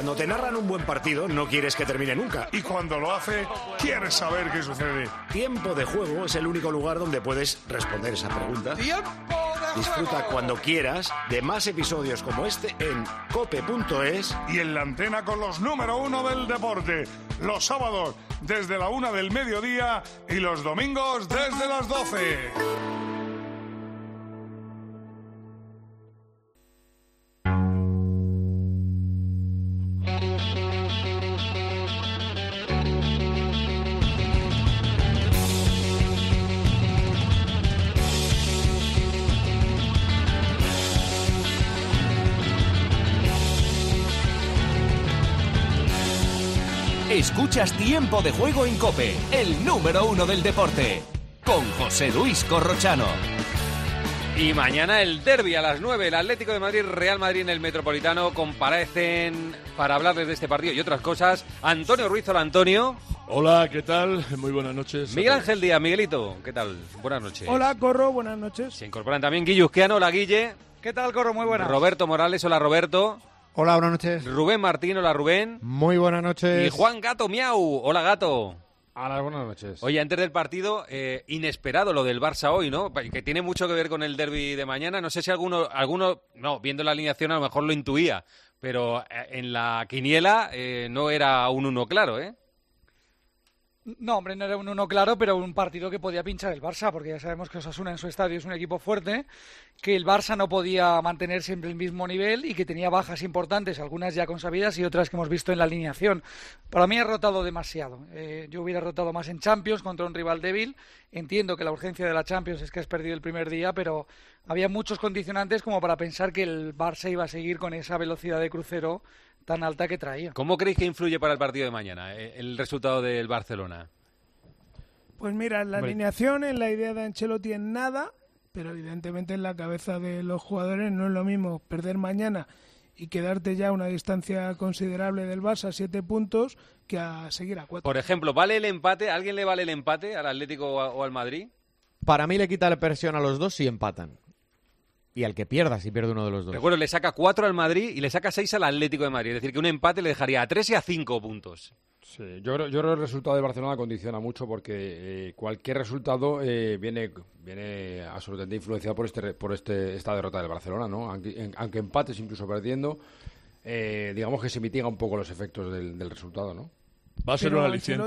Cuando te narran un buen partido, no quieres que termine nunca. Y cuando lo hace, quieres saber qué sucede. Tiempo de Juego es el único lugar donde puedes responder esa pregunta. Disfruta cuando quieras de más episodios como este en cope.es y en la antena con los número 1 del deporte. Los sábados desde la 1 del mediodía y los domingos desde las 12. Escuchas Tiempo de Juego en COPE, el número 1 del deporte, con José Luis Corrochano. Y mañana el derbi a las 9, el Atlético de Madrid, Real Madrid en el Metropolitano. Comparecen para hablarles de este partido y otras cosas Antonio Ruiz. Hola, Antonio. Hola, ¿qué tal? Muy buenas noches. Miguel Ángel Díaz. Miguelito, ¿qué tal? Buenas noches. Hola, Corro, buenas noches. Se incorporan también Guille Uzquiano. Hola, Guille. ¿Qué tal, Corro? Muy buenas. Roberto Morales. Hola, Roberto. Hola, buenas noches. Rubén Martín. Hola, Rubén. Muy buenas noches. Y Juan Gato Miau. Hola, Gato. Hola, buenas noches. Oye, antes del partido, inesperado lo del Barça hoy, ¿no? Que tiene mucho que ver con el derbi de mañana. No sé si alguno, no, viendo la alineación a lo mejor lo intuía, pero en la quiniela no era un 1 claro, ¿eh? No, hombre, no era un 1 claro, pero un partido que podía pinchar el Barça, porque ya sabemos que Osasuna en su estadio es un equipo fuerte, que el Barça no podía mantener siempre el mismo nivel y que tenía bajas importantes, algunas ya consabidas y otras que hemos visto en la alineación. Para mí ha rotado demasiado. Yo hubiera rotado más en Champions contra un rival débil. Entiendo que la urgencia de la Champions es que has perdido el primer día, pero había muchos condicionantes como para pensar que el Barça iba a seguir con esa velocidad de crucero tan alta que traía. ¿Cómo creéis que influye para el partido de mañana el resultado del Barcelona? Pues mira, en la alineación, en la idea de Ancelotti en nada, pero evidentemente en la cabeza de los jugadores no es lo mismo perder mañana y quedarte ya a una distancia considerable del Barça, 7 puntos, que a seguir a 4. Por ejemplo, ¿vale el empate? ¿A alguien le vale el empate al Atlético o al Madrid? Para mí le quita la presión a los dos si empatan. Y al que pierda, si pierde uno de los dos. Recuerdo, le saca 4 al Madrid y le saca 6 al Atlético de Madrid. Es decir, que un empate le dejaría a 3 y a 5 puntos. Sí, yo creo que el resultado de Barcelona condiciona mucho porque cualquier resultado viene absolutamente influenciado por esta derrota del Barcelona, ¿no? Aunque empates, incluso perdiendo, digamos que se mitiga un poco los efectos del resultado, ¿no? Va a ser un aliciente.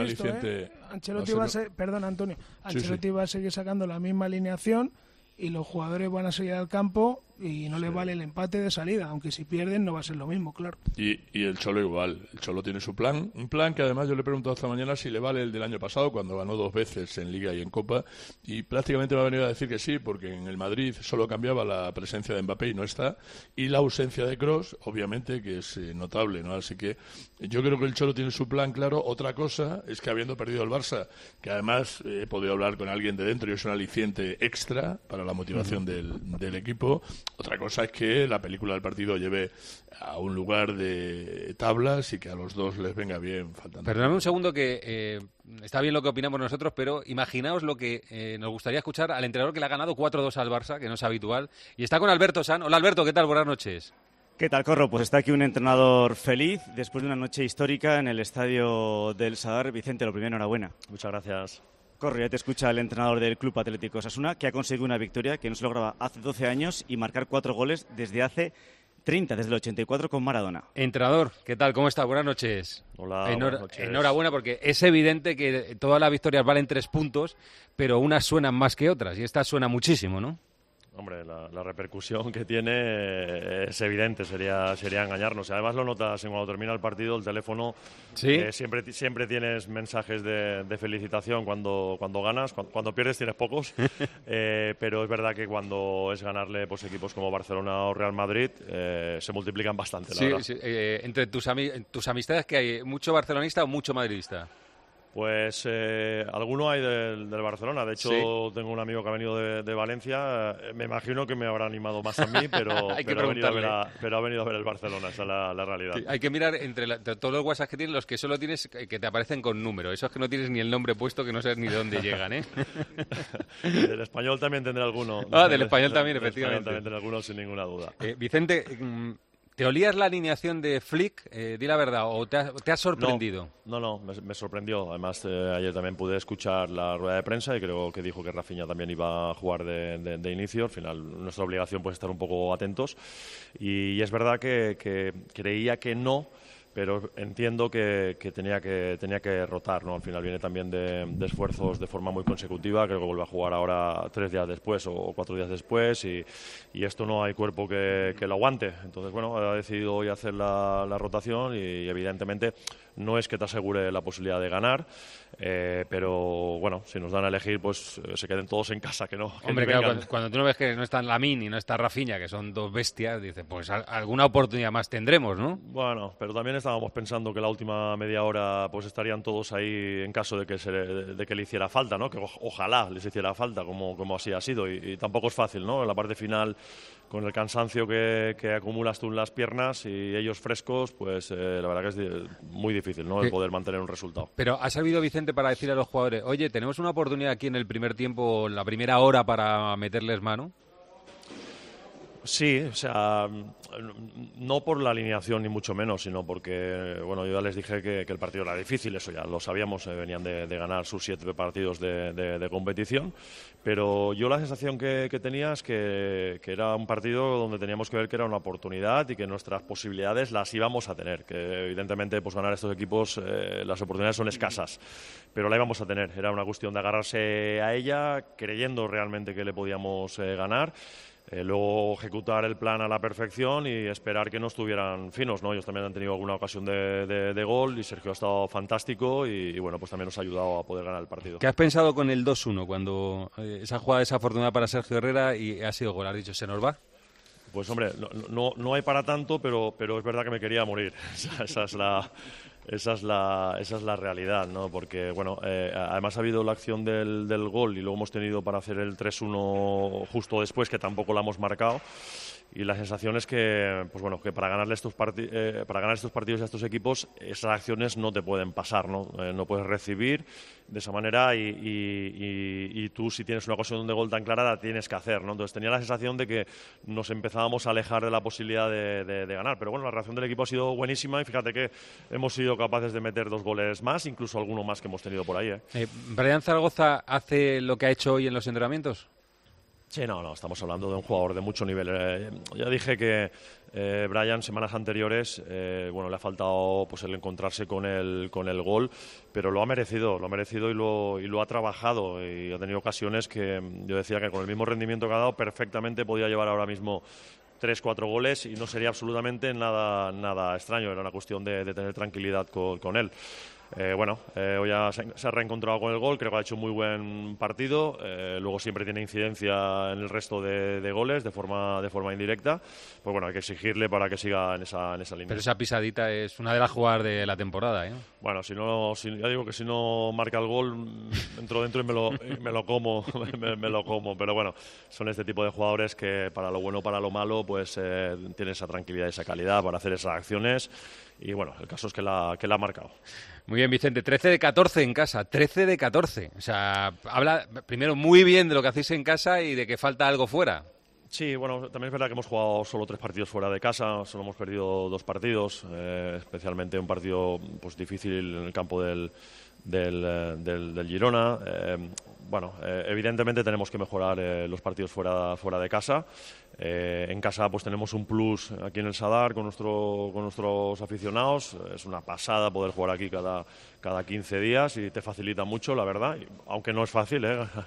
Ancelotti va a ser, perdón, Antonio, Ancelotti va a seguir sacando la misma alineación y los jugadores van a seguir al campo y no les vale el empate de salida, aunque si pierden no va a ser lo mismo, claro. Y el Cholo igual, el Cholo tiene su plan, un plan que además yo le he preguntado esta mañana si le vale el del año pasado, cuando ganó 2 veces en Liga y en Copa, y prácticamente me ha venido a decir que sí, porque en el Madrid solo cambiaba la presencia de Mbappé y no está, y la ausencia de Kroos, obviamente, que es notable, ¿no? Así que yo creo que el Cholo tiene su plan claro. Otra cosa es que habiendo perdido el Barça, que además he podido hablar con alguien de dentro y es un aliciente extra para la motivación del equipo. Otra cosa es que la película del partido lleve a un lugar de tablas y que a los dos les venga bien. Perdóname un segundo que está bien lo que opinamos nosotros, pero imaginaos lo que nos gustaría escuchar al entrenador que le ha ganado 4-2 al Barça, que no es habitual, y está con Alberto San. Hola, Alberto, ¿qué tal? Buenas noches. ¿Qué tal, Corro? Pues está aquí un entrenador feliz después de una noche histórica en el estadio del Sadar. Vicente, lo primero, enhorabuena. Muchas gracias. Corre, ya te escucha el entrenador del Club Atlético Osasuna, que ha conseguido una victoria que no se lograba hace 12 años y marcar 4 goles desde hace 30, desde el 84 con Maradona. Entrenador, ¿qué tal? ¿Cómo está? Buenas noches. Hola, buenas noches. Enhorabuena, porque es evidente que todas las victorias valen 3 puntos, pero unas suenan más que otras, y esta suena muchísimo, ¿no? Hombre, la repercusión que tiene es evidente, sería engañarnos. Además lo notas en cuando termina el partido, el teléfono, ¿sí? Siempre tienes mensajes de felicitación cuando ganas, cuando pierdes tienes pocos, pero es verdad que cuando es ganarle pues equipos como Barcelona o Real Madrid se multiplican bastante, la verdad. Sí, entre tus amistades, ¿que hay mucho barcelonista o mucho madridista? Pues alguno hay del Barcelona. De hecho, ¿sí? Tengo un amigo que ha venido de Valencia. Me imagino que me habrá animado más a mí, pero ha venido a ver el Barcelona. Esa es la realidad. Sí, hay que mirar entre todos los WhatsApp que tienes, los que solo tienes que te aparecen con número. Esos que no tienes ni el nombre puesto, que no sabes ni de dónde llegan, ¿eh? Del Español también tendré alguno. Ah, del Español también, efectivamente. Del Español también tendré alguno, sin ninguna duda. Vicente, ¿Te olías la alineación de Flick? Di la verdad, ¿o te ha sorprendido? No, me sorprendió. Además, ayer también pude escuchar la rueda de prensa y creo que dijo que Rafinha también iba a jugar de inicio. Al final, nuestra obligación pues estar un poco atentos. Y es verdad que creía que no, pero entiendo que tenía que rotar, ¿no? Al final viene también de esfuerzos de forma muy consecutiva, creo que vuelve a jugar ahora 3 días después o 4 días después y esto no hay cuerpo que lo aguante. Entonces, bueno, ha decidido hoy hacer la rotación y evidentemente no es que te asegure la posibilidad de ganar, pero bueno, si nos dan a elegir, pues se queden todos en casa, que no. Hombre, claro, cuando tú no ves que no están Lamine y no está Rafinha, que son dos bestias, dices, pues alguna oportunidad más tendremos, ¿no? Bueno, pero también estábamos pensando que la última media hora pues estarían todos ahí en caso de que le hiciera falta, ¿no? Que ojalá les hiciera falta, como así ha sido, y tampoco es fácil, ¿no? En la parte final, con el cansancio que acumulas tú en las piernas y ellos frescos, pues la verdad que es muy difícil, ¿no? El poder mantener un resultado. Pero ha servido Vicente para decir a los jugadores, oye, tenemos una oportunidad aquí en el primer tiempo, la primera hora, para meterles mano. Sí, o sea, no por la alineación ni mucho menos, sino porque, bueno, yo ya les dije que el partido era difícil, eso ya lo sabíamos, venían de ganar sus 7 partidos de competición, pero yo la sensación que tenía es que era un partido donde teníamos que ver que era una oportunidad y que nuestras posibilidades las íbamos a tener, que evidentemente pues ganar estos equipos las oportunidades son escasas, pero la íbamos a tener, era una cuestión de agarrarse a ella, creyendo realmente que le podíamos ganar. Luego ejecutar el plan a la perfección y esperar que no estuvieran finos, ¿no? Ellos también han tenido alguna ocasión de gol y Sergio ha estado fantástico y bueno, pues también nos ha ayudado a poder ganar el partido. ¿Qué has pensado con el 2-1 cuando esa jugada desafortunada para Sergio Herrera y ha sido gol? ¿Has dicho, se nos va? Pues hombre, no hay para tanto, pero es verdad que me quería morir. Esa es la realidad, ¿no? Porque, bueno, además ha habido la acción del gol y luego hemos tenido para hacer el 3-1 justo después, que tampoco la hemos marcado. Y la sensación es que, pues bueno, que para ganar estos partidos a estos equipos, esas acciones no te pueden pasar, ¿no? No puedes recibir de esa manera y tú, si tienes una ocasión de gol tan clara, la tienes que hacer, ¿no? Entonces tenía la sensación de que nos empezábamos a alejar de la posibilidad de ganar. Pero bueno, la reacción del equipo ha sido buenísima y fíjate que hemos sido capaces de meter 2 goles más, incluso alguno más que hemos tenido por ahí, ¿Brian Zaragoza hace lo que ha hecho hoy en los entrenamientos? Sí, no, estamos hablando de un jugador de mucho nivel. Ya dije que Brian, semanas anteriores, bueno, le ha faltado pues el encontrarse con el gol, pero lo ha merecido y lo ha trabajado y ha tenido ocasiones que yo decía que con el mismo rendimiento que ha dado perfectamente podía llevar ahora mismo 3-4 goles y no sería absolutamente nada extraño, era una cuestión de tener tranquilidad con él. Bueno, hoy se ha reencontrado con el gol, creo que ha hecho un muy buen partido, luego siempre tiene incidencia en el resto de goles de forma indirecta, pues bueno, hay que exigirle para que siga en esa línea. Pero esa pisadita es una de las jugadas de la temporada, ¿eh? Bueno, ya digo que si no marca el gol, entro dentro y me lo como, me lo como, pero bueno, son este tipo de jugadores que para lo bueno o para lo malo, pues tienen esa tranquilidad y esa calidad para hacer esas acciones. Y bueno, el caso es que la ha marcado. Muy bien, Vicente, 13 de 14 en casa, 13 de 14. O sea, habla primero muy bien de lo que hacéis en casa y de que falta algo fuera. Sí, bueno, también es verdad que hemos jugado solo 3 partidos fuera de casa, solo hemos perdido 2 partidos, especialmente un partido pues difícil en el campo del Girona. Bueno, evidentemente tenemos que mejorar los partidos fuera de casa. En casa pues tenemos un plus aquí en el Sadar con nuestros aficionados. Es una pasada poder jugar aquí cada 15 días y te facilita mucho, la verdad, aunque no es fácil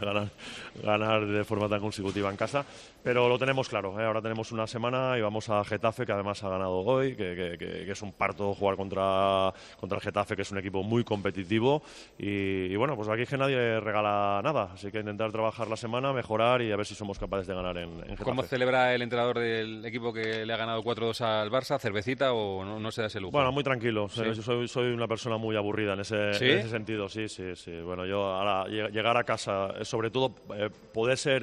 ganar de forma tan consecutiva en casa, pero lo tenemos claro. Ahora tenemos una semana y vamos a Getafe, que además ha ganado hoy, que es un parto jugar contra el Getafe, que es un equipo muy competitivo y bueno, pues aquí que nadie regala nada, así que intentar trabajar la semana, mejorar y a ver si somos capaces de ganar en Getafe. ¿Cómo celebra el entrenador del equipo que le ha ganado 4-2 al Barça? ¿Cervecita o no se da ese lujo? Bueno, muy tranquilo. ¿Sí? Yo soy una persona muy aburrida en ese sentido. Sí. Bueno, yo ahora llegar a casa, sobre todo poder ser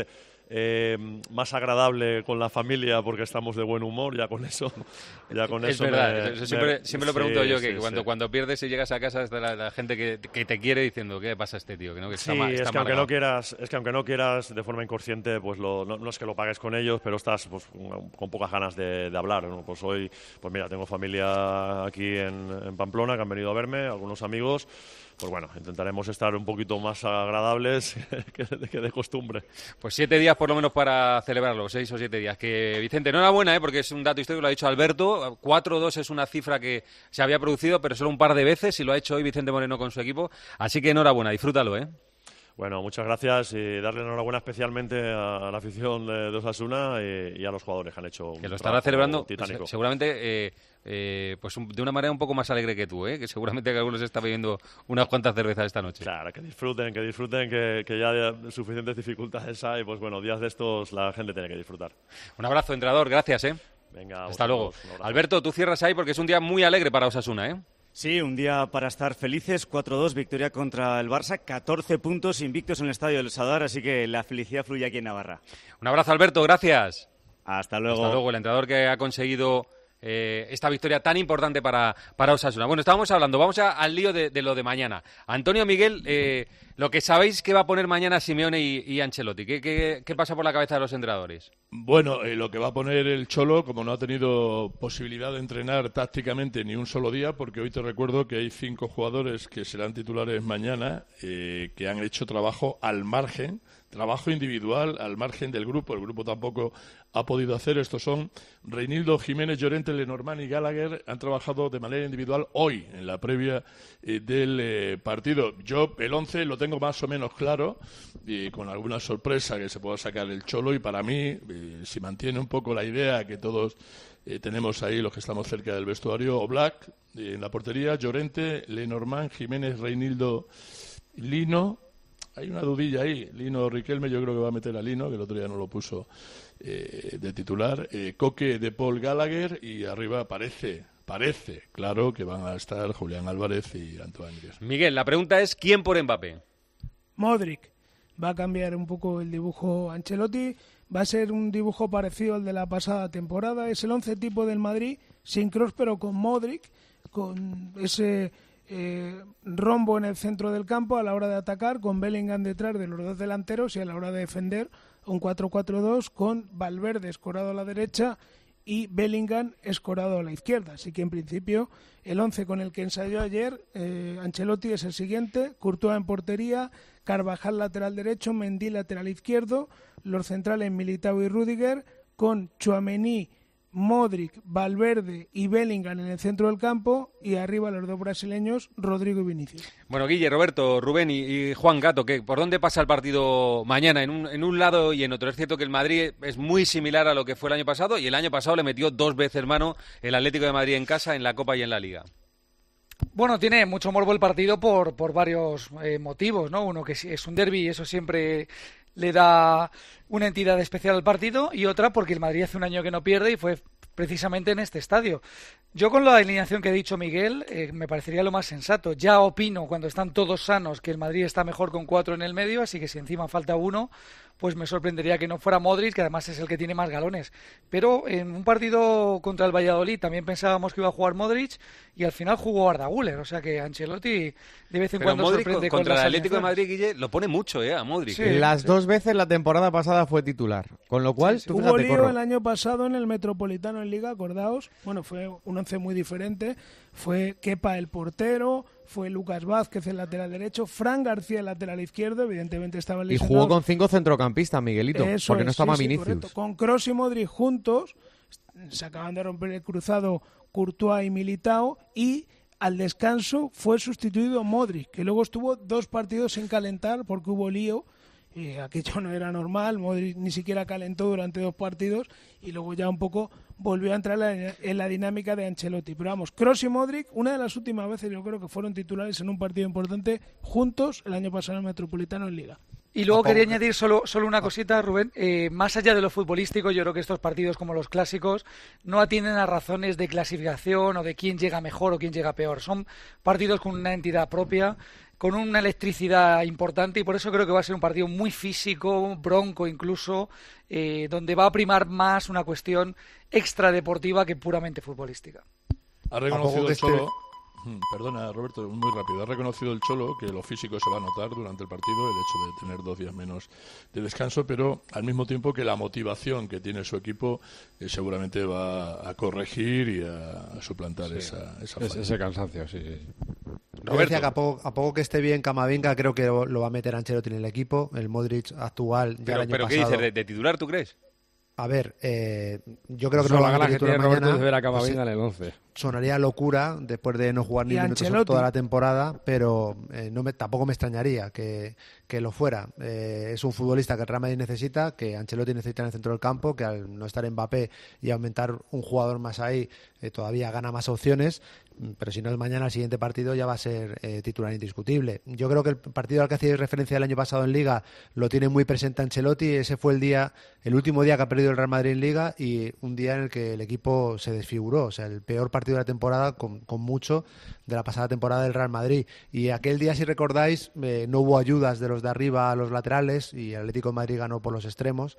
más agradable con la familia porque estamos de buen humor, ya con eso. Es verdad, siempre lo pregunto yo, que cuando pierdes y llegas a casa está la gente que te quiere diciendo, ¿qué pasa a este tío? Que está es que aunque no quieras de forma inconsciente, pues no es que lo pagues con ellos, pero estás pues, con pocas ganas de hablar, ¿no? Pues hoy, pues mira, tengo familia aquí en Pamplona que han venido a verme, algunos amigos. Pues bueno, intentaremos estar un poquito más agradables que de costumbre. Pues 7 días por lo menos para celebrarlo, 6 o 7 días. Que Vicente, enhorabuena, porque es un dato histórico, lo ha dicho Alberto. 4-2 es una cifra que se había producido, pero solo un par de veces, y lo ha hecho hoy Vicente Moreno con su equipo. Así que enhorabuena, disfrútalo, ¿eh? Bueno, muchas gracias y darle enhorabuena especialmente a la afición de Osasuna y a los jugadores que han hecho un que lo estará celebrando titánico. Seguramente pues de una manera un poco más alegre que tú, que seguramente que algunos está bebiendo unas cuantas cervezas esta noche. Claro, que disfruten, que ya suficientes dificultades hay, pues bueno, días de estos la gente tiene que disfrutar. Un abrazo, entrenador, gracias, Venga, hasta luego. Alberto, tú cierras ahí porque es un día muy alegre para Osasuna, Sí, un día para estar felices, 4-2, victoria contra el Barça, 14 puntos invictos en el Estadio del Sadar, así que la felicidad fluye aquí en Navarra. Un abrazo, Alberto, gracias. Hasta luego. Hasta luego, el entrenador que ha conseguido esta victoria tan importante para Osasuna. Bueno, estábamos hablando, vamos al lío de lo de mañana. Antonio Miguel, lo que sabéis que va a poner mañana Simeone y Ancelotti, ¿qué pasa por la cabeza de los entrenadores? Bueno, lo que va a poner el Cholo, como no ha tenido posibilidad de entrenar tácticamente ni un solo día, porque hoy te recuerdo que hay 5 jugadores que serán titulares mañana, que han hecho trabajo individual al margen del grupo. El grupo tampoco ha podido hacer. Estos son Reinildo, Jiménez, Llorente, Lenormand y Gallagher. Han trabajado de manera individual hoy, en la previa del partido. Yo el 11 lo tengo más o menos claro, y con alguna sorpresa que se pueda sacar el Cholo, y para mí, si mantiene un poco la idea que todos tenemos ahí, los que estamos cerca del vestuario, Oblak en la portería, Llorente, Lenormand, Jiménez, Reinildo, Lino. Hay una dudilla ahí. Lino Riquelme, yo creo que va a meter a Lino, que el otro día no lo puso de titular. Coque, De Paul, Gallagher, y arriba parece, claro, que van a estar Julián Álvarez y Antoine Griezmann. Miguel, la pregunta es, ¿quién por Mbappé? Modric. Va a cambiar un poco el dibujo Ancelotti. Va a ser un dibujo parecido al de la pasada temporada. Es el 11 tipo del Madrid, sin Kroos, pero con Modric, con ese rombo en el centro del campo a la hora de atacar, con Bellingham detrás de los dos delanteros, y a la hora de defender un 4-4-2 con Valverde escorado a la derecha y Bellingham escorado a la izquierda. Así que en principio el 11 con el que ensayó ayer Ancelotti es el siguiente: Courtois en portería, Carvajal lateral derecho, Mendy lateral izquierdo, los centrales Militao y Rüdiger, con Tchouaméni, Modric, Valverde y Bellingham en el centro del campo, y arriba los dos brasileños, Rodrigo y Vinicius. Bueno, Guille, Roberto, Rubén y Juan Gato, ¿por dónde pasa el partido mañana? En un lado y en otro. Es cierto que el Madrid es muy similar a lo que fue el año pasado, y el año pasado le metió 2 veces mano el Atlético de Madrid en casa, en la Copa y en la Liga. Bueno, tiene mucho morbo el partido por varios motivos, ¿no? Uno, que es un derbi y eso siempre le da una entidad especial al partido, y otra porque el Madrid hace un año que no pierde y fue precisamente en este estadio. Yo, con la alineación que ha dicho Miguel, me parecería lo más sensato. Ya opino, cuando están todos sanos, que el Madrid está mejor con 4 en el medio, así que si encima falta uno, pues me sorprendería que no fuera Modric, que además es el que tiene más galones. Pero en un partido contra el Valladolid también pensábamos que iba a jugar Modric, y al final jugó Arda Güler, o sea que Ancelotti de vez en cuando Modric, sorprende contra con el Atlético de Madrid, Guille, lo pone mucho, a Modric. Sí, las 2 veces la temporada pasada fue titular, con lo cual tú hubo lío el año pasado en el Metropolitano en Liga, acordaos. Bueno, fue un 11 muy diferente. Fue Kepa el portero, fue Lucas Vázquez el lateral derecho, Fran García el lateral izquierdo, evidentemente estaban lesionados. Y jugó con 5 centrocampistas, Miguelito, porque no estaba Vinicius. Correcto. Con Kroos y Modric juntos, se acaban de romper el cruzado Courtois y Militao, y al descanso fue sustituido Modric, que luego estuvo 2 partidos sin calentar porque hubo lío. Aquello no era normal, Modric ni siquiera calentó durante 2 partidos, y luego ya un poco volvió a entrar en la dinámica de Ancelotti. Pero vamos, Kroos y Modric, una de las últimas veces yo creo que fueron titulares en un partido importante juntos el año pasado en el Metropolitano en Liga. Y luego quería añadir solo una cosita, Rubén. Más allá de lo futbolístico, yo creo que estos partidos como los clásicos no atienden a razones de clasificación o de quién llega mejor o quién llega peor. Son partidos con una entidad propia, con una electricidad importante, y por eso creo que va a ser un partido muy físico, bronco incluso, donde va a primar más una cuestión extradeportiva que puramente futbolística. Ha reconocido el Cholo... Perdona, Roberto, muy rápido. Ha reconocido el Cholo que lo físico se va a notar durante el partido, el hecho de tener 2 días menos de descanso, pero al mismo tiempo que la motivación que tiene su equipo seguramente va a corregir y a suplantar esa falla. Ese cansancio, sí. Yo decía que a poco que esté bien Camavinga, creo que lo va a meter Ancelotti en el equipo. El Modric actual ya el año pasado... ¿Pero qué dices? ¿De titular tú crees? A ver, yo creo que no lo van a titular mañana. De ver a Camavinga en el 11. Sonaría locura después de no jugar ni minutos toda la temporada, pero tampoco me extrañaría que lo fuera. Es un futbolista que el Real Madrid necesita, que Ancelotti necesita en el centro del campo, que al no estar Mbappé y aumentar un jugador más ahí, todavía gana más opciones. Pero si no es mañana, el siguiente partido ya va a ser titular indiscutible. Yo creo que el partido al que hacéis referencia el año pasado en Liga lo tiene muy presente Ancelotti. Ese fue el último día que ha perdido el Real Madrid en Liga, y un día en el que el equipo se desfiguró. O sea, el peor partido de la temporada con mucho de la pasada temporada del Real Madrid. Y aquel día, si recordáis, no hubo ayudas de los de arriba a los laterales y el Atlético de Madrid ganó por los extremos.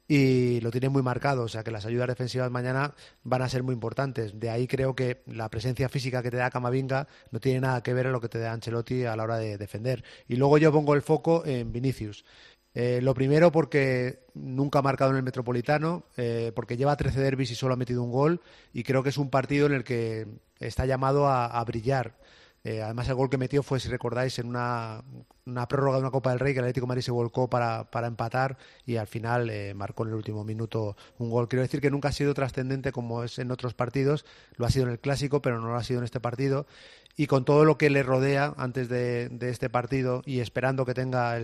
Y lo tiene muy marcado, o sea que las ayudas defensivas mañana van a ser muy importantes. De ahí creo que la presencia física que te da Camavinga no tiene nada que ver a lo que te da Ancelotti a la hora de defender. Y luego yo pongo el foco en Vinicius. Lo primero porque nunca ha marcado en el Metropolitano, porque lleva 13 derbis y solo ha metido un gol, y creo que es un partido en el que está llamado a brillar. Además, el gol que metió fue, si recordáis, en una prórroga de una Copa del Rey, que el Atlético de Madrid se volcó para empatar, y al final marcó en el último minuto un gol. Quiero decir que nunca ha sido trascendente como es en otros partidos, lo ha sido en el Clásico, pero no lo ha sido en este partido. Y con todo lo que le rodea antes de este partido, y esperando que tenga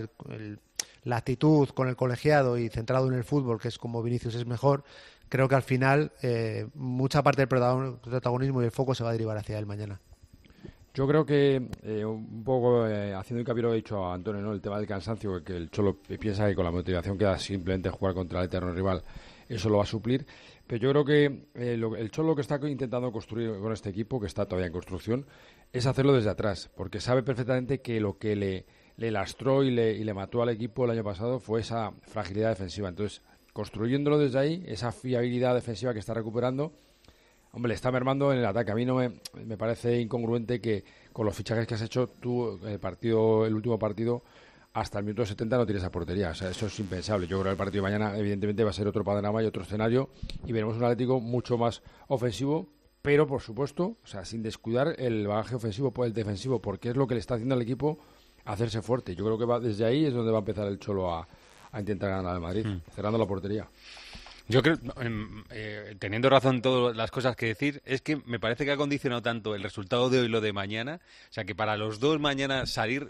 la actitud con el colegiado y centrado en el fútbol, que es como Vinicius es mejor, creo que al final mucha parte del protagonismo y el foco se va a derivar hacia él mañana. Yo creo que un poco haciendo hincapié lo que ha dicho a Antonio, ¿no? El tema del cansancio, que el Cholo piensa que con la motivación que da simplemente jugar contra el eterno rival, eso lo va a suplir. Pero yo creo que el Cholo que está intentando construir con este equipo, que está todavía en construcción, es hacerlo desde atrás, porque sabe perfectamente que lo que le lastró y le mató al equipo el año pasado fue esa fragilidad defensiva. Entonces, construyéndolo desde ahí, esa fiabilidad defensiva que está recuperando, hombre, le está mermando en el ataque. A mí no me parece incongruente que con los fichajes que has hecho tú, el último partido, hasta el minuto 70 no tienes a portería. O sea, eso es impensable. Yo creo que el partido de mañana, evidentemente, va a ser otro panorama y otro escenario, y veremos un Atlético mucho más ofensivo, pero, por supuesto, o sea, sin descuidar el bagaje ofensivo por el defensivo, porque es lo que le está haciendo al equipo hacerse fuerte. Yo creo que desde ahí es donde va a empezar el Cholo a intentar ganar al Madrid, cerrando la portería. Yo creo, teniendo razón en todas las cosas que decir, es que me parece que ha condicionado tanto el resultado de hoy y lo de mañana. O sea, que para los dos mañana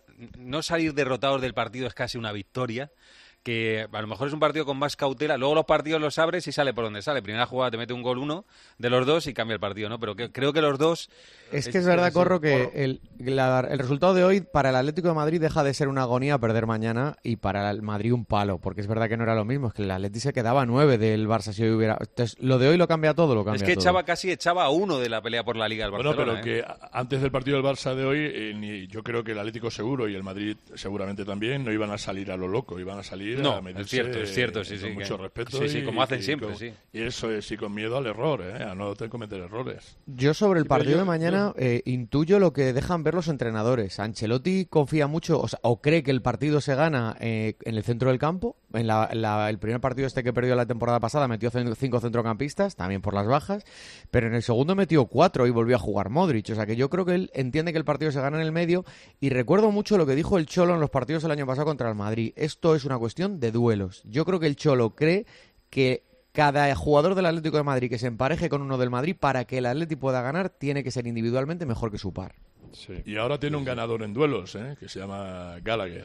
no salir derrotados del partido es casi una victoria. Que a lo mejor es un partido con más cautela. Luego los partidos los abres y sale por donde sale. Primera jugada te mete un gol uno de los dos y cambia el partido, ¿no? Pero creo que los dos... Es que es verdad, Corro, que el resultado de hoy para el Atlético de Madrid deja de ser una agonía perder mañana, y para el Madrid un palo, porque es verdad que no era lo mismo. Es que el Atlético se quedaba a 9 del Barça si hoy hubiera... Entonces, lo de hoy lo cambia todo, Es que echaba a 1 de la pelea por la Liga el Barcelona. Bueno, pero que antes del partido del Barça de hoy, yo creo que el Atlético seguro y el Madrid seguramente también no iban a salir a lo loco, iban a salir a medirse... Es cierto, sí, con mucho respeto. Sí, como hacen siempre, sí. Y eso es, y con miedo al error, a no cometer errores. Yo sobre el partido de mañana intuyo lo que dejan ver los entrenadores. Ancelotti confía mucho, o cree que el partido se gana en el centro del campo. En el primer partido que perdió la temporada pasada metió 5 centrocampistas, también por las bajas, pero en el segundo metió 4 y volvió a jugar Modric. O sea que yo creo que él entiende que el partido se gana en el medio, y recuerdo mucho lo que dijo el Cholo en los partidos el año pasado contra el Madrid. Esto es una cuestión de duelos. Yo creo que el Cholo cree que cada jugador del Atlético de Madrid que se empareje con uno del Madrid, para que el Atlético pueda ganar, tiene que ser individualmente mejor que su par. Sí. Y ahora tiene un ganador en duelos, que se llama Gallagher.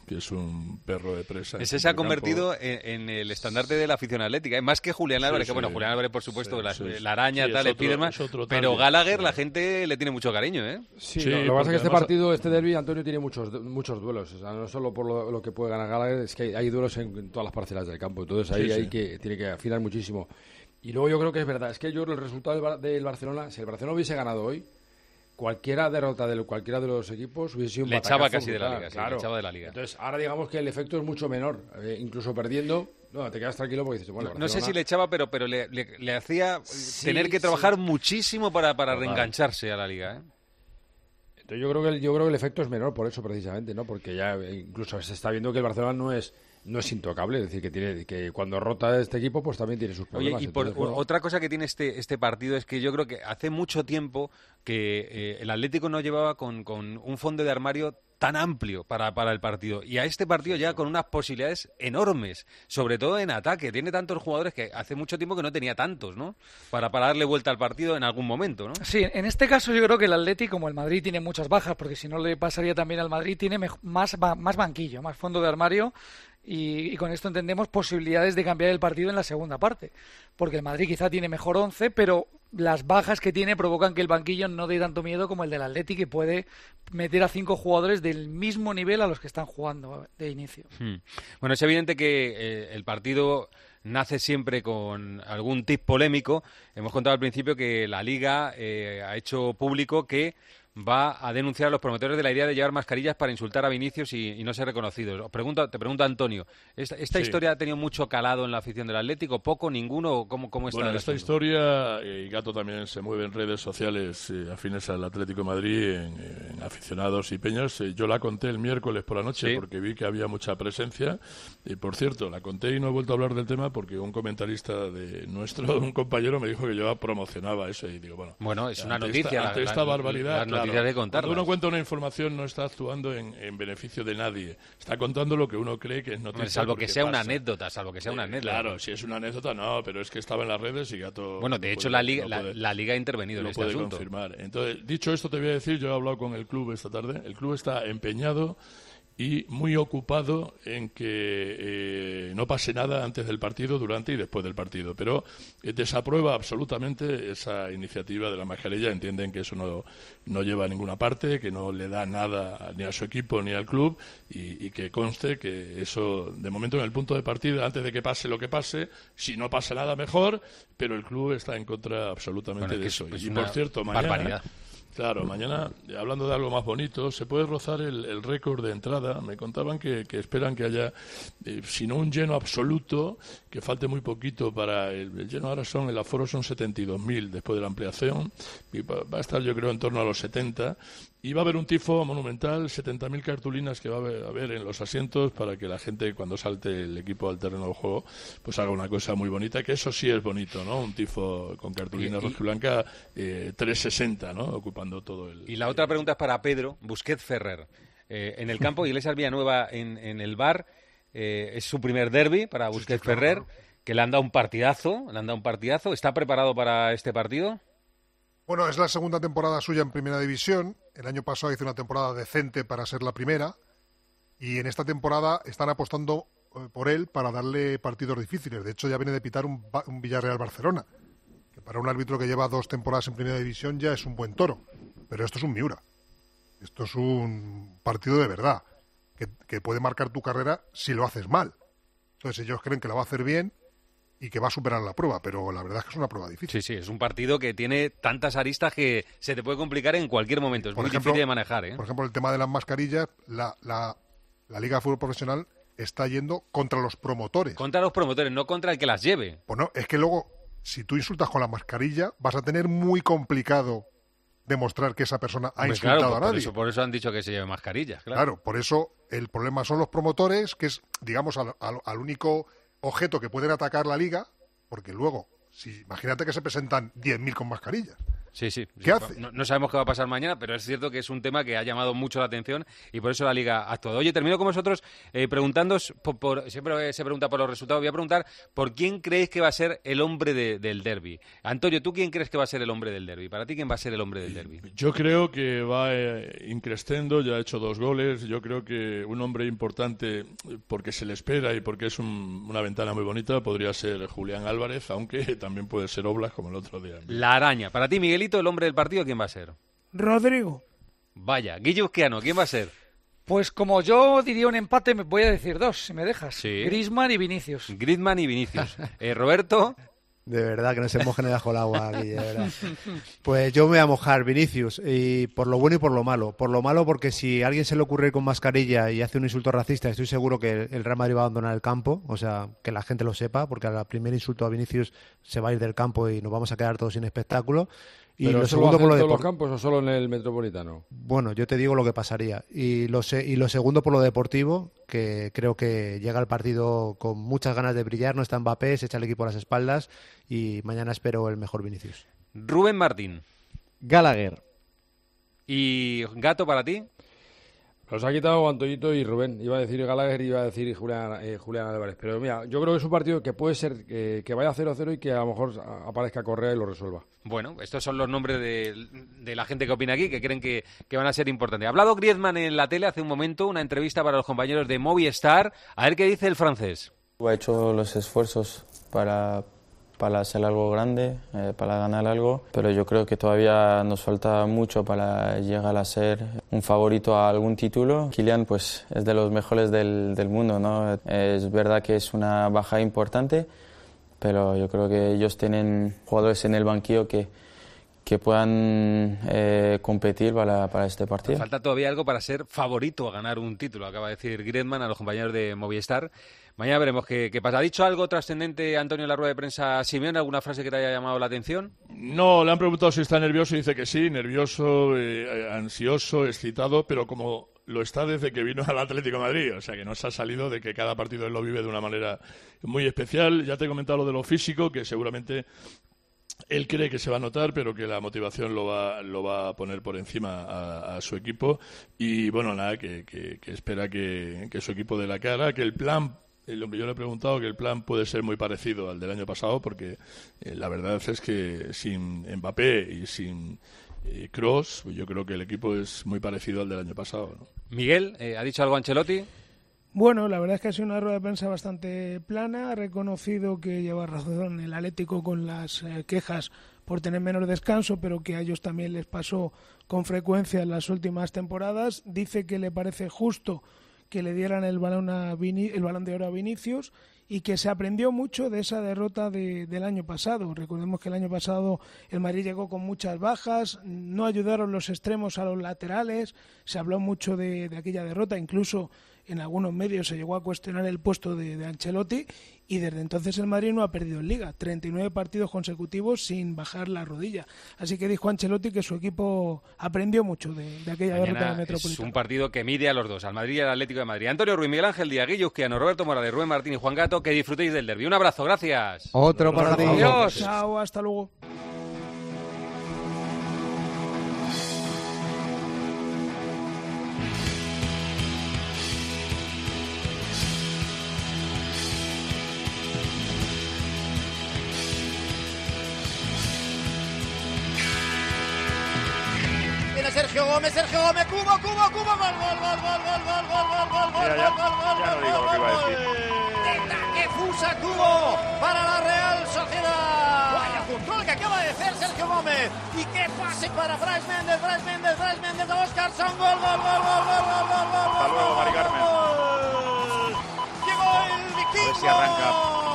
que es un perro de presa. Ese se ha convertido en el estandarte de la afición atlética, más que Julián Álvarez, que bueno, Julián Álvarez por supuesto, la araña, tal, Spiderman, pero Gallagher la gente le tiene mucho cariño, ¿eh? Sí, lo que pasa es que este derbi, Antonio, tiene muchos duelos, o sea, no solo por lo que puede ganar Gallagher, es que hay duelos en todas las parcelas del campo, entonces ahí tiene que afinar muchísimo. Y luego yo creo que es verdad, es que yo el resultado del Barcelona, si el Barcelona hubiese ganado hoy, cualquiera derrota de cualquiera de los equipos hubiese sido un batacazo echaba casi brutal, de la liga, claro. Le echaba de la liga. Entonces, ahora digamos que el efecto es mucho menor, incluso perdiendo, no, te quedas tranquilo porque dices, bueno, no sé si le echaba, pero le hacía tener que trabajar muchísimo para reengancharse a la liga, ¿eh? Entonces yo creo que el efecto es menor por eso precisamente, ¿no? Porque ya incluso se está viendo que el Barcelona no es intocable, es decir, que cuando rota este equipo pues también tiene sus problemas. Oye, y otra cosa que tiene este partido es que yo creo que hace mucho tiempo que el Atlético no llevaba con un fondo de armario tan amplio para el partido, y a este partido llega con unas posibilidades enormes, sobre todo en ataque. Tiene tantos jugadores que hace mucho tiempo que no tenía tantos, ¿no? Para darle vuelta al partido en algún momento, ¿no? Sí, en este caso yo creo que el Atleti, como el Madrid tiene muchas bajas, porque si no le pasaría también al Madrid, tiene más banquillo, más fondo de armario. Y con esto entendemos posibilidades de cambiar el partido en la segunda parte, porque el Madrid quizá tiene mejor 11, pero las bajas que tiene provocan que el banquillo no dé tanto miedo como el del Atleti, que puede meter a 5 jugadores del mismo nivel a los que están jugando de inicio. Bueno, es evidente que el partido nace siempre con algún tip polémico. Hemos contado al principio que la Liga ha hecho público que va a denunciar a los promotores de la idea de llevar mascarillas para insultar a Vinicius y no ser reconocidos. Te pregunto, Antonio, ¿esta historia ha tenido mucho calado en la afición del Atlético? ¿Poco, ninguno? ¿Cómo está? Bueno, esta historia, y Gato también se mueve en redes sociales afines al Atlético de Madrid, en aficionados y peñas. Yo la conté el miércoles por la noche porque vi que había mucha presencia. Y por cierto, la conté y no he vuelto a hablar del tema porque un comentarista de un compañero me dijo que yo promocionaba eso. Y digo, bueno, es una noticia. Ante esta barbaridad, de contarlas. Cuando uno cuenta una información no está actuando en beneficio de nadie. Está contando lo que uno cree que es noticia. Salvo que sea pasa. una anécdota, Claro, si es una anécdota no, pero es que estaba en las redes y Gato... Bueno, de hecho la Liga ha intervenido en este asunto. Lo puede confirmar. Entonces, dicho esto, te voy a decir, yo he hablado con el club esta tarde. El club está empeñado y muy ocupado en que no pase nada antes del partido, durante y después del partido. Pero desaprueba absolutamente esa iniciativa de la mascarilla. Entienden que eso no lleva a ninguna parte, que no le da nada ni a su equipo ni al club, y que conste que eso, de momento, en el punto de partida, antes de que pase lo que pase, si no pasa nada mejor, pero el club está en contra absolutamente de eso. Y por cierto, mañana... Claro, mañana, hablando de algo más bonito, se puede rozar el récord de entrada. Me contaban que esperan que haya, si no un lleno absoluto, que falte muy poquito para el lleno. Ahora el aforo son 72.000 después de la ampliación. Y va a estar, yo creo, en torno a los 70. Y va a haber un tifo monumental, 70.000 cartulinas que va a haber en los asientos para que la gente, cuando salte el equipo al terreno de juego, pues haga una cosa muy bonita, que eso sí es bonito, ¿no? Un tifo con cartulina rojiblanca 360, ¿no? Ocupando todo el... Y la otra pregunta es para Pedro Busquets Ferrer. En el campo Iglesias Villanueva en el Bar, es su primer derbi para Busquets Ferrer, que le han dado un partidazo. ¿Está preparado para este partido? Bueno, es la segunda temporada suya en Primera División. El año pasado hizo una temporada decente para ser la primera. Y en esta temporada están apostando por él para darle partidos difíciles. De hecho, ya viene de pitar un Villarreal-Barcelona, que para un árbitro que lleva 2 temporadas en Primera División ya es un buen toro. Pero esto es un Miura. Esto es un partido de verdad, que puede marcar tu carrera si lo haces mal. Entonces ellos creen que lo va a hacer bien y que va a superar la prueba, pero la verdad es que es una prueba difícil. Sí, es un partido que tiene tantas aristas que se te puede complicar en cualquier momento. Es muy difícil de manejar, ¿eh? Por ejemplo, el tema de las mascarillas, la Liga de Fútbol Profesional está yendo contra los promotores. Contra los promotores, no contra el que las lleve. Pues no, es que luego, si tú insultas con la mascarilla, vas a tener muy complicado demostrar que esa persona ha insultado a nadie. Por eso han dicho que se lleve mascarillas, Claro, por eso el problema son los promotores, que es, digamos, al único objeto que pueden atacar la Liga, porque luego, imagínate que se presentan 10.000 con mascarillas. Sí. ¿Qué hace? No sabemos qué va a pasar mañana, pero es cierto que es un tema que ha llamado mucho la atención y por eso la Liga ha actuado. Oye, termino con vosotros preguntándoos, siempre se pregunta por los resultados, voy a preguntar por quién creéis que va a ser el hombre del derbi. Antonio, ¿tú quién crees que va a ser el hombre del derbi? Para ti, ¿quién va a ser el hombre del derbi? Yo creo que va increciendo, ya ha hecho 2 goles. Yo creo que un hombre importante, porque se le espera y porque es una ventana muy bonita, podría ser Julián Álvarez, aunque también puede ser Oblak como el otro día. La araña. Para ti, Miguelito, el hombre del partido, ¿quién va a ser? Rodrigo. Vaya, Guillusquiano, ¿quién va a ser? Pues como yo diría un empate, me voy a decir 2, si me dejas. Sí. Griezmann y Vinicius. Roberto. De verdad, que no se mojen bajo el agua, Guille, de verdad. Pues yo me voy a mojar, Vinicius, y por lo bueno y por lo malo. Por lo malo porque si a alguien se le ocurre ir con mascarilla y hace un insulto racista, estoy seguro que el Real Madrid va a abandonar el campo, o sea, que la gente lo sepa, porque al primer insulto a Vinicius se va a ir del campo y nos vamos a quedar todos sin espectáculo. Y ¿Pero lo eso segundo lo hacen por lo en todos los campos o solo en el Metropolitano? Bueno, yo te digo lo que pasaría. Y lo segundo por lo deportivo, que creo que llega al partido con muchas ganas de brillar, no está Mbappé, se echa el equipo a las espaldas y mañana espero el mejor Vinicius. Rubén Martín. Gallagher. ¿Y Gato para ti? Los ha quitado Antoñito y Rubén. Iba a decir Gallagher y iba a decir Julián Álvarez. Pero mira, yo creo que es un partido que puede ser que vaya 0-0 y que a lo mejor aparezca Correa y lo resuelva. Bueno, estos son los nombres de la gente que opina aquí, que creen que van a ser importantes. Ha hablado Griezmann en la tele hace un momento, una entrevista para los compañeros de Movistar. A ver qué dice el francés. Ha hecho los esfuerzos para hacer algo grande, para ganar algo, pero yo creo que todavía nos falta mucho para llegar a ser un favorito a algún título. Kylian pues es de los mejores del mundo, ¿no? Es verdad que es una baja importante, pero yo creo que ellos tienen jugadores en el banquillo que puedan competir para este partido. Falta todavía algo para ser favorito a ganar un título, acaba de decir Griezmann a los compañeros de Movistar. Mañana veremos qué pasa. ¿Ha dicho algo trascendente Antonio en la rueda de prensa Simeone? ¿Alguna frase que te haya llamado la atención? No, le han preguntado si está nervioso y dice que sí, nervioso, ansioso, excitado, pero como lo está desde que vino al Atlético de Madrid, o sea que no se ha salido de que cada partido él lo vive de una manera muy especial. Ya te he comentado lo de lo físico, que seguramente él cree que se va a notar, pero que la motivación lo va a poner por encima a su equipo. Y bueno, nada, que espera que su equipo dé la cara, que el plan, lo que yo le he preguntado, que el plan puede ser muy parecido al del año pasado, porque la verdad es que sin Mbappé y sin Kroos, yo creo que el equipo es muy parecido al del año pasado, ¿no? Miguel, ¿ha dicho algo Ancelotti? Bueno, la verdad es que ha sido una rueda de prensa bastante plana. Ha reconocido que lleva razón el Atlético con las quejas por tener menos descanso, pero que a ellos también les pasó con frecuencia en las últimas temporadas. Dice que le parece justo que le dieran el balón de oro a Vinicius y que se aprendió mucho de esa derrota del año pasado. Recordemos que el año pasado el Madrid llegó con muchas bajas, no ayudaron los extremos a los laterales, se habló mucho de aquella derrota, incluso en algunos medios se llegó a cuestionar el puesto de Ancelotti y desde entonces el Madrid no ha perdido en Liga, 39 partidos consecutivos sin bajar la rodilla. Así que dijo Ancelotti que su equipo aprendió mucho de aquella derrota de Metropolitano. Es un partido que mide a los dos, al Madrid y al Atlético de Madrid. Antonio Ruiz, Miguel Ángel Díaz, Guillusquiano, Roberto Morales, Rubén Martín y Juan Gato, que disfrutéis del derbi. Un abrazo, gracias. Otro para ti. Adiós. Chao, hasta luego. Sergio Gómez, Cubo, gol. Ya no digo lo que iba a decir. ¡Qué fusa Cubo para la Real Sociedad! Vaya control que acaba de hacer Sergio Gómez. Y qué pase para Brais Méndez, Óscarson, gol. Hasta luego, Mari Carmen. Llegó el vikingo. A ver si arranca.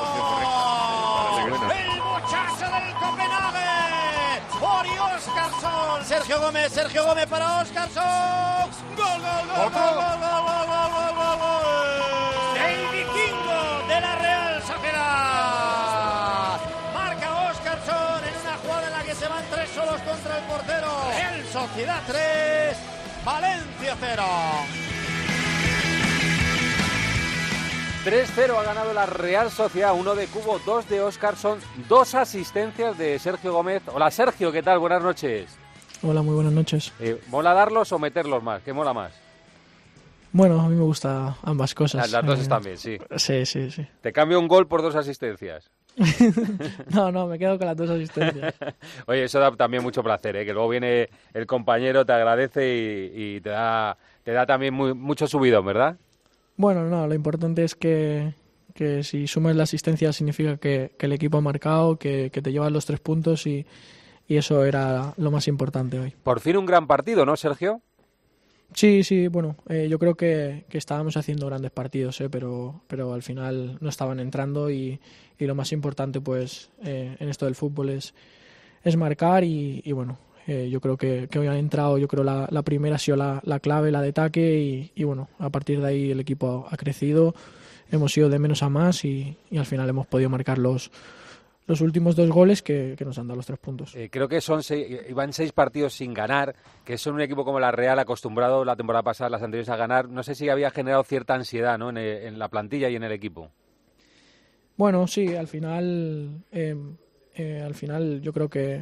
El muchacho del Copenhague. Ori Óscarson. Sergio Gómez para Óscarson. Gol. El vikingo de la Real Sociedad. Marca Óscarson en una jugada en la que se van 3 solos contra el portero. El Sociedad 3, Valencia 0. 3-0 ha ganado la Real Sociedad, 1 de Cubo, 2 de Óscarson, 2 asistencias de Sergio Gómez. Hola Sergio, ¿qué tal? Buenas noches. Hola, muy buenas noches. ¿Mola darlos o meterlos más? ¿Qué mola más? Bueno, a mí me gusta ambas cosas. Las dos están bien, sí. Sí. ¿Te cambio un gol por 2 asistencias? No, me quedo con las 2 asistencias. Oye, eso da también mucho placer, ¿eh? Que luego viene el compañero, te agradece y te da también mucho subidón, ¿verdad? Bueno, no, lo importante es que si sumas la asistencia significa que el equipo ha marcado, que te llevas los 3 puntos y eso era lo más importante hoy. Por fin un gran partido, ¿no, Sergio? Sí, bueno, yo creo que estábamos haciendo grandes partidos, pero al final no estaban entrando y lo más importante pues en esto del fútbol es marcar y bueno, yo creo que hoy han entrado, yo creo la primera ha sido la clave, la de ataque y bueno, a partir de ahí el equipo ha crecido, hemos ido de menos a más y al final hemos podido marcar los últimos 2 goles que nos han dado los 3 puntos. Creo que iban 6 partidos sin ganar, que son un equipo como la Real acostumbrado la temporada pasada, las anteriores a ganar. No sé si había generado cierta ansiedad, ¿no? en la plantilla y en el equipo. Bueno, sí, al final yo creo que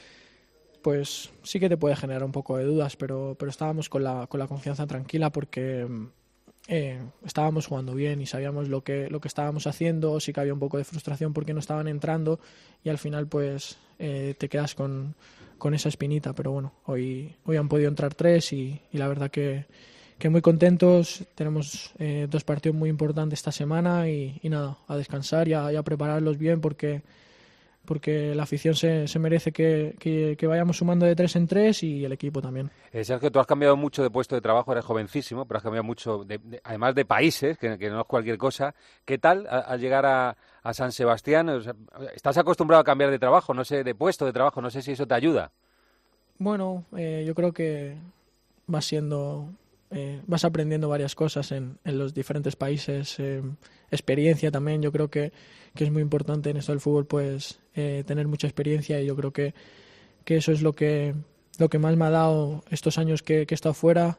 pues sí que te puede generar un poco de dudas, pero estábamos con la confianza tranquila porque estábamos jugando bien y sabíamos lo que estábamos haciendo. Sí que había un poco de frustración porque no estaban entrando y al final pues te quedas con esa espinita, pero bueno, hoy han podido entrar 3 y la verdad que muy contentos. Tenemos 2 partidos muy importantes esta semana y nada, a descansar y a prepararlos bien porque la afición se merece que vayamos sumando de 3 en 3 y el equipo también. Sergio, tú has cambiado mucho de puesto de trabajo, eres jovencísimo, pero has cambiado mucho, además de países, que no es cualquier cosa. ¿Qué tal al llegar a San Sebastián? O sea, ¿estás acostumbrado a cambiar de trabajo, no sé, de puesto de trabajo? No sé si eso te ayuda. Bueno, yo creo que vas aprendiendo varias cosas en los diferentes países, experiencia también. Yo creo que es muy importante en esto del fútbol pues tener mucha experiencia y yo creo que eso es lo que más me ha dado estos años que he estado fuera.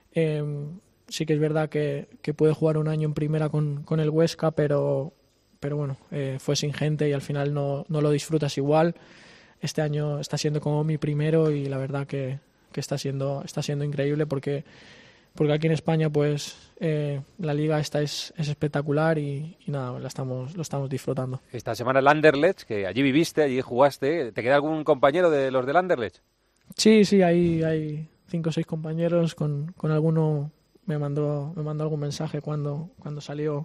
Sí que es verdad que pude jugar un año en primera con el Huesca, pero bueno, fue sin gente y al final no lo disfrutas igual. Este año está siendo como mi primero y la verdad que está siendo increíble porque aquí en España pues la liga esta es espectacular y nada, lo estamos disfrutando. Esta semana el Anderlecht, que allí viviste, allí jugaste, ¿te queda algún compañero de los del Anderlecht? Sí, hay 5 o 6 compañeros, con alguno me mandó algún mensaje cuando salió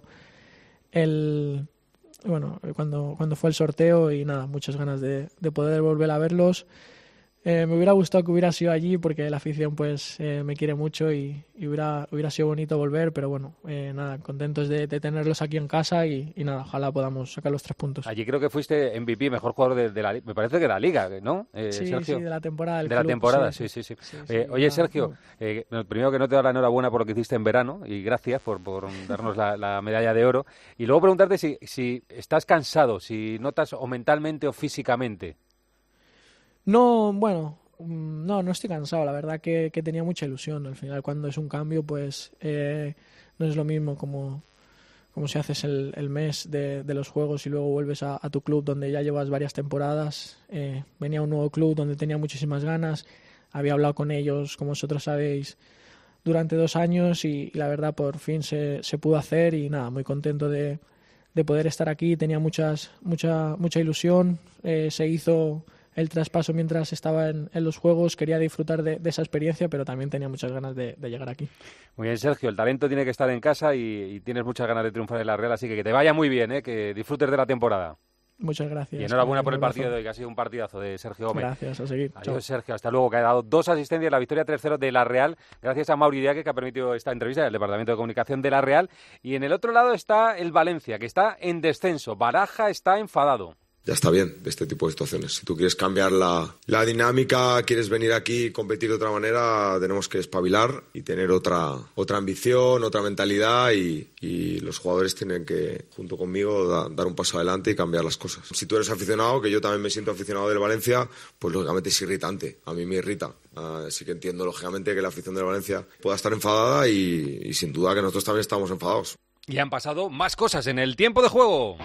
cuando fue el sorteo y nada, muchas ganas de poder volver a verlos. Me hubiera gustado que hubiera sido allí porque la afición pues me quiere mucho y hubiera sido bonito volver, pero bueno, nada, contentos de tenerlos aquí en casa y nada, ojalá podamos sacar los 3 puntos. Allí creo que fuiste MVP, mejor jugador de la liga, me parece que de la liga, ¿no? Sergio? Sí, de la temporada del club. De la temporada, sí. Oye, Sergio, primero que no te doy la enhorabuena por lo que hiciste en verano y gracias por darnos la medalla de oro. Y luego preguntarte si estás cansado, si notas o mentalmente o físicamente. No, bueno, no estoy cansado, la verdad que tenía mucha ilusión. Al final cuando es un cambio pues no es lo mismo como si haces el mes de los juegos y luego vuelves a tu club donde ya llevas varias temporadas. Venía a un nuevo club donde tenía muchísimas ganas, había hablado con ellos, como vosotros sabéis, durante 2 años y la verdad por fin se pudo hacer y nada, muy contento de poder estar aquí. Tenía mucha ilusión, se hizo el traspaso mientras estaba en los Juegos, quería disfrutar de esa experiencia, pero también tenía muchas ganas de llegar aquí. Muy bien, Sergio, el talento tiene que estar en casa y tienes muchas ganas de triunfar en la Real, así que te vaya muy bien, que disfrutes de la temporada. Muchas gracias. Y enhorabuena por el partido de hoy, que ha sido un partidazo de Sergio Gómez. Gracias, a seguir. Adiós, Chao. Sergio, hasta luego, que ha dado 2 asistencias en la victoria 3-0 de la Real, gracias a Mauri Diaque, que ha permitido esta entrevista del Departamento de Comunicación de la Real. Y en el otro lado está el Valencia, que está en descenso. Baraja está enfadado. Ya está bien de este tipo de situaciones. Si tú quieres cambiar la dinámica, quieres venir aquí y competir de otra manera, tenemos que espabilar y tener otra ambición, otra mentalidad y los jugadores tienen que, junto conmigo, dar un paso adelante y cambiar las cosas. Si tú eres aficionado, que yo también me siento aficionado del Valencia, pues lógicamente es irritante. A mí me irrita. Así que entiendo lógicamente que la afición del Valencia pueda estar enfadada y sin duda que nosotros también estamos enfadados. Y han pasado más cosas en el tiempo de juego.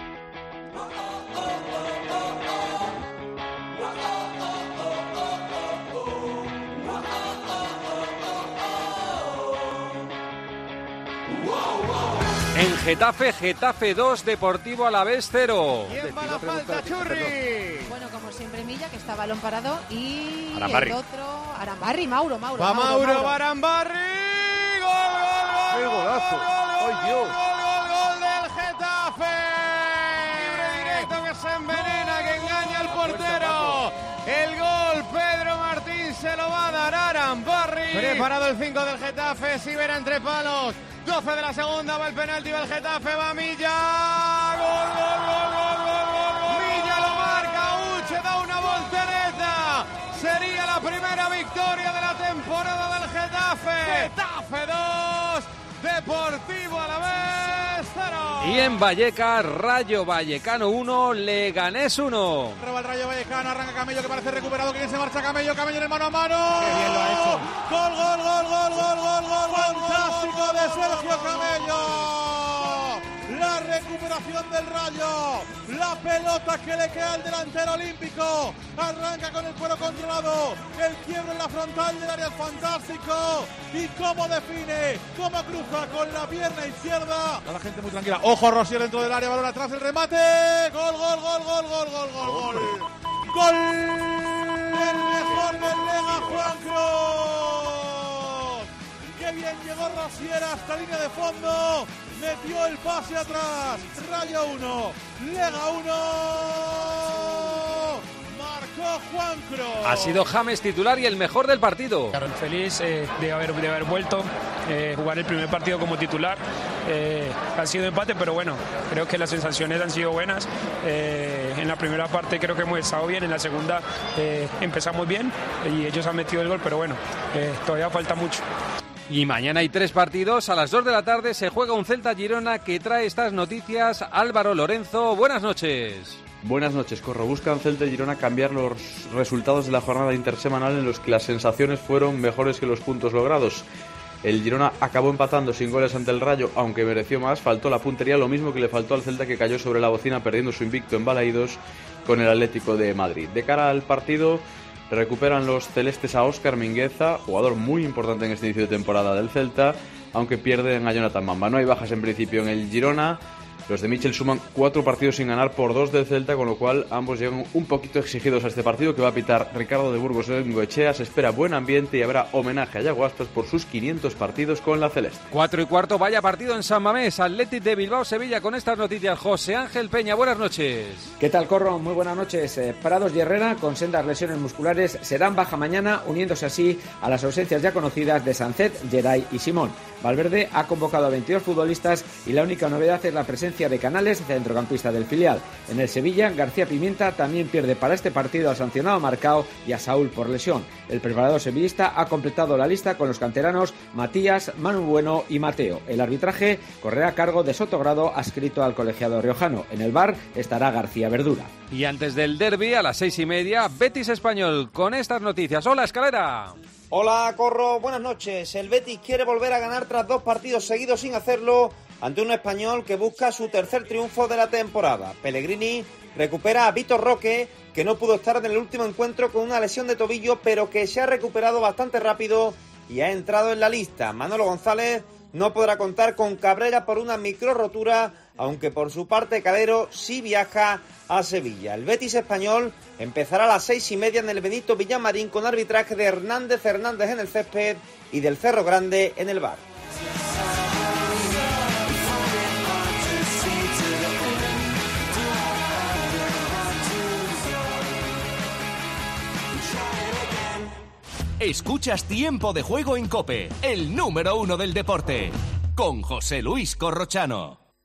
En Getafe 2, Deportivo Alavés 0. ¿Quién va a la falta, Churri? Bueno, como siempre Milla, que está balón parado, y Arambarri. el otro... Arambarri, Mauro. Va Mauro Arambarri. ¡Gol! ¡Qué golazo! ¡Ay, Dios! ¡Gol del Getafe! Libre directo que se envenena, que engaña al portero. El gol, Pedro Martín se lo va a dar Arambarri. Preparado el 5 del Getafe, Sivera entre palos. 12 de la segunda, va el penalti, va el Getafe, va Milla. ¡Gol, gol, gol, gol, gol, gol, gol! Milla lo marca, Uche da una voltereta. Sería la primera victoria de la temporada del Getafe. Getafe 2, Deportivo Alavés 0. Y en Vallecas, Rayo Vallecano 1, Leganés 1. Roba el Rayo Vallecano, arranca Camello que parece recuperado. ¿Quién se marcha? Camello en el mano a mano. ¡Qué bien lo ha hecho! ¡Gol, gol, gol, gol, gol, gol, gol! ¡Fantástico de Sergio Camello! La recuperación del Rayo, la pelota que le queda al delantero olímpico, arranca con el cuero controlado, el quiebre en la frontal del área es fantástico, y cómo define, cómo cruza con la pierna izquierda, a la gente muy tranquila, ojo Rosier dentro del área, balón atrás, el remate, gol, gol, gol, gol, gol, gol, gol, gol, gol, el mejor del Lega, Juan Cruz, qué bien llegó Rosier hasta línea de fondo, metió el pase atrás, Rayo 1, Lega 1, marcó Juan Cruz. Ha sido James titular y el mejor del partido. Claro, feliz de haber vuelto, jugar el primer partido como titular. Ha sido empate, pero bueno, creo que las sensaciones han sido buenas. En la primera parte creo que hemos estado bien, en la segunda empezamos bien y ellos han metido el gol, pero bueno, todavía falta mucho. Y mañana hay 3 partidos. A las 2 de la tarde se juega un Celta-Girona que trae estas noticias. Álvaro Lorenzo, buenas noches. Buenas noches, Corro. Buscan Celta y Girona cambiar los resultados de la jornada intersemanal en los que las sensaciones fueron mejores que los puntos logrados. El Girona acabó empatando sin goles ante el Rayo, aunque mereció más. Faltó la puntería, lo mismo que le faltó al Celta, que cayó sobre la bocina perdiendo su invicto en Balaídos con el Atlético de Madrid. De cara al partido, recuperan los celestes a Óscar Mingueza, jugador muy importante en este inicio de temporada del Celta, aunque pierden a Jonathan Mamba. No hay bajas en principio en el Girona. Los de Michel suman 4 partidos sin ganar por 2 del Celta, con lo cual ambos llegan un poquito exigidos a este partido que va a pitar Ricardo de Burgos en Bengoechea. Se espera buen ambiente y habrá homenaje a Yago Aspas por sus 500 partidos con la celeste. 4:15, vaya partido en San Mamés, Athletic de Bilbao, Sevilla. Con estas noticias, José Ángel Peña, buenas noches. ¿Qué tal, Corro? Muy buenas noches. Prados y Herrera, con sendas lesiones musculares, serán baja mañana, uniéndose así a las ausencias ya conocidas de Sancet, Geray y Simón. Valverde ha convocado a 22 futbolistas y la única novedad es la presencia de Canales, centrocampista del filial. En el Sevilla, García Pimienta también pierde para este partido al sancionado Marcao y a Saúl por lesión. El preparador sevillista ha completado la lista con los canteranos Matías, Manu Bueno y Mateo. El arbitraje correrá a cargo de Sotogrado, adscrito al colegiado riojano. En el VAR estará García Verdura. Y antes del derbi, a las 6:30, Betis Español. Con estas noticias. ¡Hola, Escalera! Hola, Corro, buenas noches. El Betis quiere volver a ganar tras 2 partidos seguidos sin hacerlo ante un Español que busca su tercer triunfo de la temporada. Pellegrini recupera a Vitor Roque, que no pudo estar en el último encuentro con una lesión de tobillo, pero que se ha recuperado bastante rápido y ha entrado en la lista. Manolo González no podrá contar con Cabrera por una micro rotura, aunque por su parte Calero sí viaja a Sevilla. El Betis Español empezará a las 6:30 en el Benito Villamarín con arbitraje de Hernández en el césped y del Cerro Grande en el VAR. Escuchas Tiempo de Juego en COPE, el número 1 del deporte, con José Luis Corrochano.